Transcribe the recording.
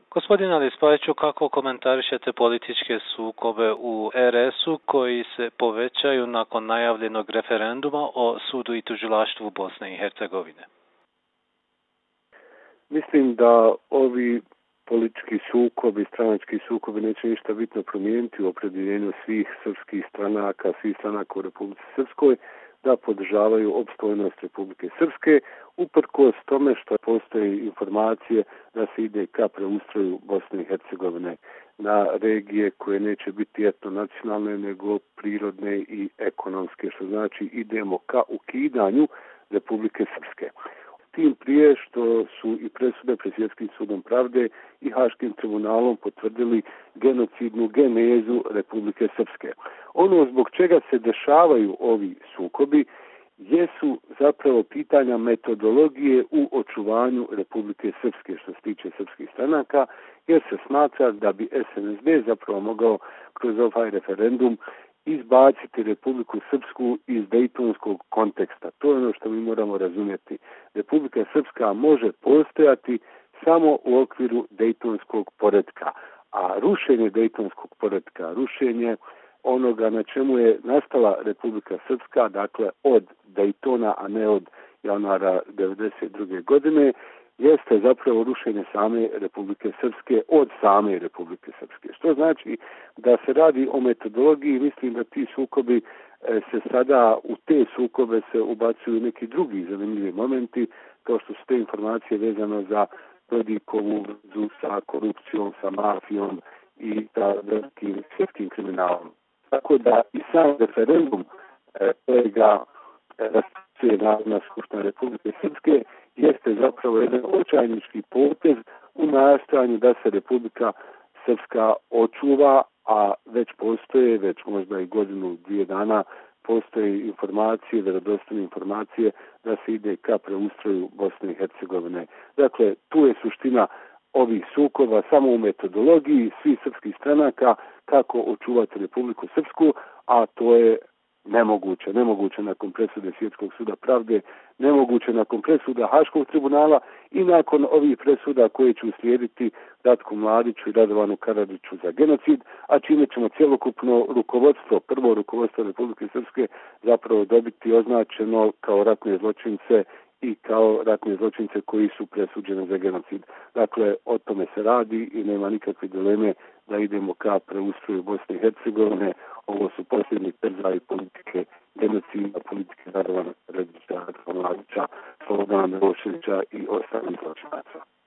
Gospodine Lispajiću, kako komentarišete političke sukobe u RS-u koji se povećaju nakon najavljenog referenduma o sudu i tužilaštvu Bosne i Hercegovine? Mislim da ovi politički sukobi, stranački sukobi neće ništa bitno promijeniti u opredjeljenju svih srpskih stranaka, svih stranaka u Republici Srpskoj da podržavaju opstojnost Republike Srpske, uprkos tome što postoje informacije da se ide ka preustroju Bosne i Hercegovine na regije koje neće biti etnonacionalne nego prirodne i ekonomske, što znači idemo ka ukidanju Republike Srpske. Tim prije što su i presude pred Svjetskim sudom pravde i Haškim tribunalom potvrdili genocidnu genezu Republike Srpske. Ono zbog čega se dešavaju ovi sukobi jesu zapravo pitanja metodologije u očuvanju Republike Srpske što se tiče srpskih stranaka, jer se smatra da bi SNSD zapravo mogao kroz ovaj referendum izbaciti Republiku Srpsku iz dejtonskog konteksta. To je ono što mi moramo razumjeti. Republika Srpska može postojati samo u okviru dejtonskog poretka, a rušenje dejtonskog poretka, rušenje onoga na čemu je nastala Republika Srpska, dakle od Dejtona, a ne od januara 1992. godine, jeste zapravo rušenje same Republike Srpske od same Republike Srpske. Što znači da se radi o metodologiji, mislim da ti sukobi se sada, u te sukobe se ubacuju neki drugi zanimljivi momenti, kao što su te informacije vezano za Dodikovu vezu sa korupcijom, sa mafijom i sa velikim svjetskim kriminalom. Tako da i sam referendum kojega raspisuje Narodna skupština Republike Srpske jeste zapravo jedan očajnički potez u nastojanju da se Republika Srpska očuva, a već postoje, već možda i godinu, 2 dana, postoje informacije, vjerodostojne informacije da se ide ka preustroju Bosne i Hercegovine. Dakle, tu je suština ovih sukoba samo u metodologiji svih srpskih stranaka kako očuvati Republiku Srpsku, a to je nemoguće nakon presude Svjetskog suda pravde, nemoguće nakon presuda Haškog tribunala i nakon ovih presuda koje će uslijediti Ratku Mladiću i Radovanu Karadžiću za genocid, a čime ćemo cjelokupno rukovodstvo, prvo rukovodstvo Republike Srpske zapravo dobiti označeno kao ratne zločince i kao ratne zločince koji su presuđeni za genocid. Dakle, o tome se radi i nema nikakve dileme da idemo ka preustroju Bosne i Hercegovine. Ovo su posljednji terzaji politike genocida, politike Radovana Karadžića, Ratka Mladića, Slobodana Miloševića i ostalih zločinaca.